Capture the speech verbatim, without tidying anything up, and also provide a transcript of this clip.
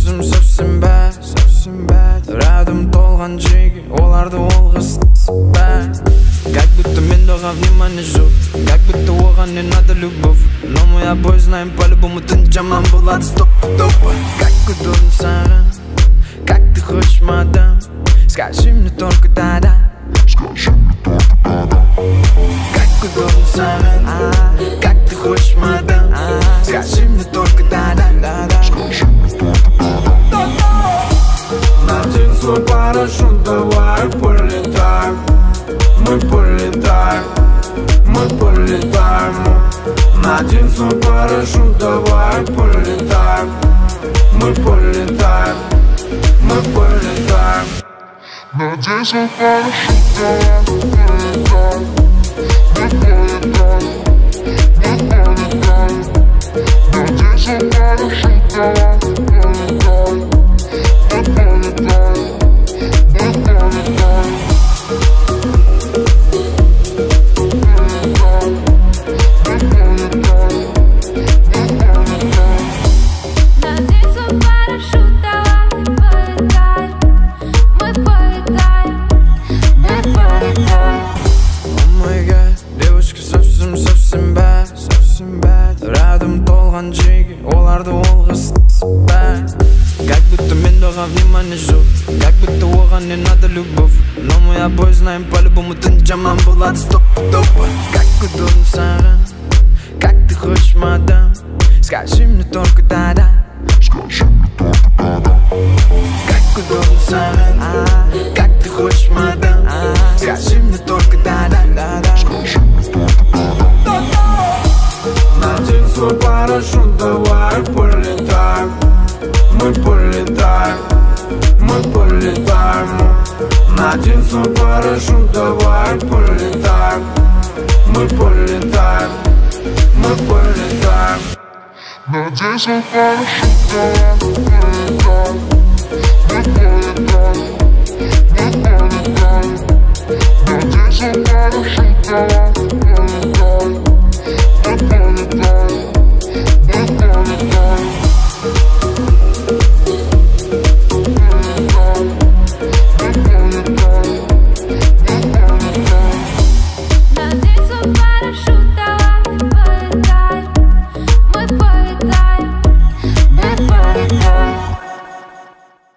сезім совсем бәр, совсем бәр. Рядом толған жеге, оларды олғыз бәр. Как будто мен доға внимание жоқ, как будто оған не надо любовь. Но мы обои знаем по-любому ты жаман болады стоп-топа. Как удобно саған, как ты хочешь, мадам. Скажи мне только да-да, скажи мне только да-да. Как удобно саған, как ты хочешь, мадам. Скажи мне только да-да, скажи мне только да-да. Надень свой парашют, давай полетаем. Мы полетаем, мы полетаем. Надень свой парашют, давай полетаем. Мы полетаем, мы полетаем. Надень свой парашют, давай полетаем. Мы полетаем, мы полетаем. Надень свой парашют, давай полетаем. Мы полетаем, мы полетаем. Оларды олғыз бәр. Как будто мен доға внимание жоқ, как будто оған не надо любовь. Но мы обои знаем по-любому ты жаман болады стоп-топа. Как удобно саған, как ты хочешь, мадам. Скажи мне только да-да, скажи мне только да-да. Как удобно саған, как ты хочешь, мадам. Скажи мне только да-да, скажи мне только да-да. Надень свой парашют, давай полетаем. Мы полетаем, мы полетаем. Надень свой парашют, давай полетаем. Мы полетаем, мы полетаем. Надень свой парашют, давай полетаем. Мы полетаем, мы полетаем. Надень свой парашют, давай полетаем.